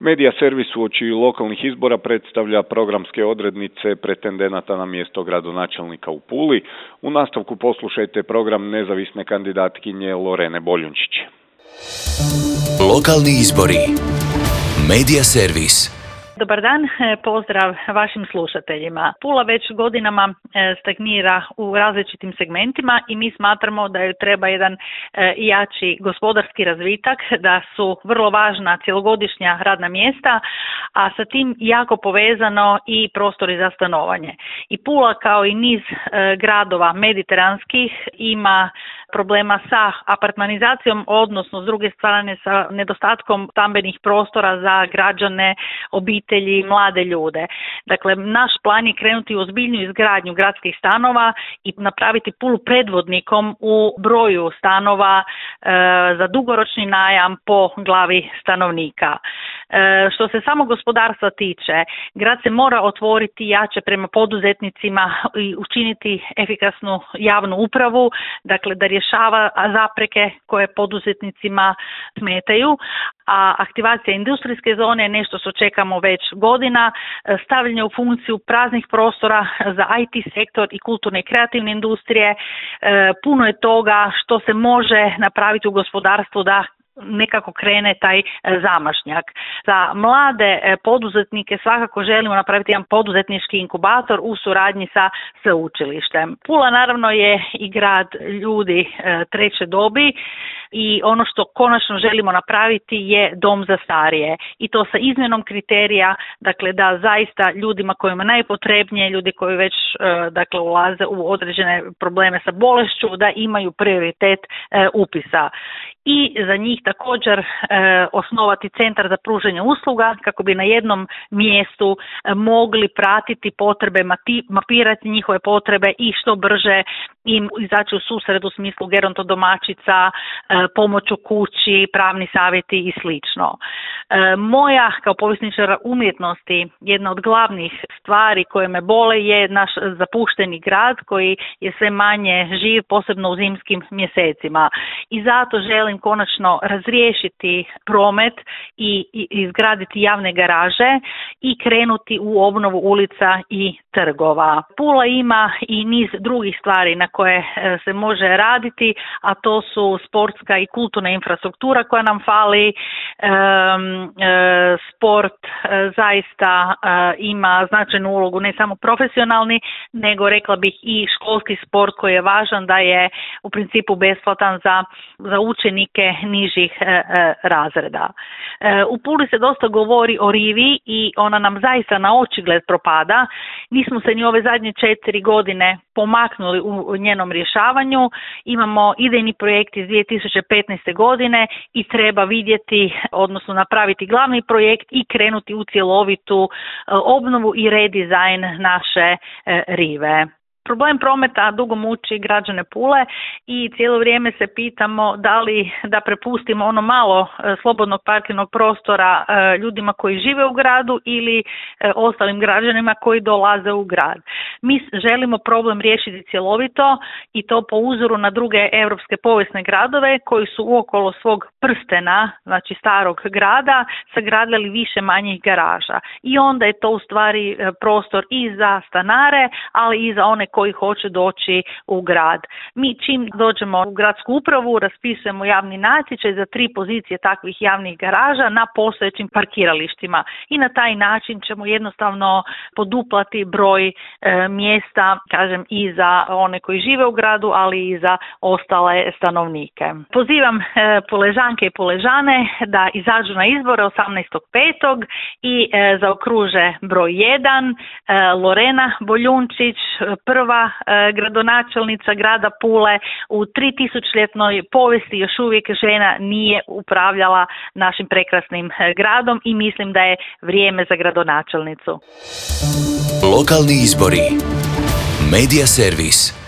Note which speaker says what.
Speaker 1: Medija servis uoči lokalnih izbora predstavlja programske odrednice pretendenata na mjesto gradonačelnika u Puli. U nastavku poslušajte program nezavisne kandidatkinje Lorene Boljunčić.
Speaker 2: Lokalni izbori. Medija servis.
Speaker 3: Dobar dan, pozdrav vašim slušateljima. Pula već godinama stagnira u različitim segmentima i mi smatramo da joj treba jedan jači gospodarski razvitak, da su vrlo važna cjelogodišnja radna mjesta, a sa tim jako povezano i prostori za stanovanje. I Pula kao i niz gradova mediteranskih ima problema sa apartmanizacijom, odnosno s druge strane sa nedostatkom stambenih prostora za građane, obitelji, mlade ljude. Dakle, naš plan je krenuti u ozbiljnu izgradnju gradskih stanova i napraviti Pulu predvodnikom u broju stanova za dugoročni najam po glavi stanovnika. Što se samo gospodarstva tiče, grad se mora otvoriti jače prema poduzetnicima i učiniti efikasnu javnu upravu, dakle da rješava zapreke koje poduzetnicima smetaju, a aktivacija industrijske zone je nešto što čekamo već godina, stavljanje u funkciju praznih prostora za IT sektor i kulturne i kreativne industrije. Puno je toga što se može napraviti u gospodarstvu da nekako krene taj zamašnjak. Za mlade poduzetnike svakako želimo napraviti jedan poduzetnički inkubator u suradnji sa sveučilištem. Pula naravno je i grad ljudi treće dobi i ono što konačno želimo napraviti je dom za starije i to sa izmjenom kriterija, dakle da zaista ljudima kojima najpotrebnije, ljudi koji već ulaze u određene probleme sa bolešću, da imaju prioritet upisa. I za njih također osnovati centar za pružanje usluga kako bi na jednom mjestu mogli pratiti potrebe, mapirati njihove potrebe i što brže im izaći u susret u smislu gerontodomaćica, pomoć u kući, pravni savjeti i slično. Moja kao povjesničara umjetnosti jedna od glavnih stvari koje me bole je naš zapušteni grad koji je sve manje živ, posebno u zimskim mjesecima. I zato želim konačno razriješiti promet i izgraditi javne garaže i krenuti u obnovu ulica i trgova. Pula ima i niz drugih stvari na koje se može raditi, a to su sportska i kulturna infrastruktura koja nam fali. Sport zaista ima značajnu ulogu, ne samo profesionalni, nego rekla bih i školski sport koji je važan, da je u principu besplatan za učenike nižih razreda. U Puli se dosta govori o rivi i ona nam zaista na očigled propada. Nismo se ni ove zadnje 4 godine pomaknuli u njenom rješavanju. Imamo idejni projekt iz 2015. godine i treba vidjeti, odnosno napraviti glavni projekt i krenuti u cjelovitu obnovu i redizajn naše rive. Problem prometa dugo muči građane Pule i cijelo vrijeme se pitamo da li da prepustimo ono malo slobodnog parkirnog prostora ljudima koji žive u gradu ili ostalim građanima koji dolaze u grad. Mi želimo problem riješiti cjelovito i to po uzoru na druge europske povijesne gradove koji su okolo svog prstena, znači starog grada, sagradili više manjih garaža. I onda je to u stvari prostor i za stanare, ali i za one koji hoće doći u grad. Mi čim dođemo u gradsku upravu raspisujemo javni natječaj za 3 pozicije takvih javnih garaža na postojećim parkiralištima i na taj način ćemo jednostavno poduplati broj mjesta, kažem, i za one koji žive u gradu, ali i za ostale stanovnike. Pozivam Puležanke i Puležane da izađu na izbore 18.5. i zaokruže broj 1, Lorena Boljunčić, prva gradonačelnica grada Pule. U 3000-ljetnoj povijesti još uvijek žena nije upravljala našim prekrasnim gradom i mislim da je vrijeme za gradonačelnicu.
Speaker 2: Lokalni izbori. Medija servis.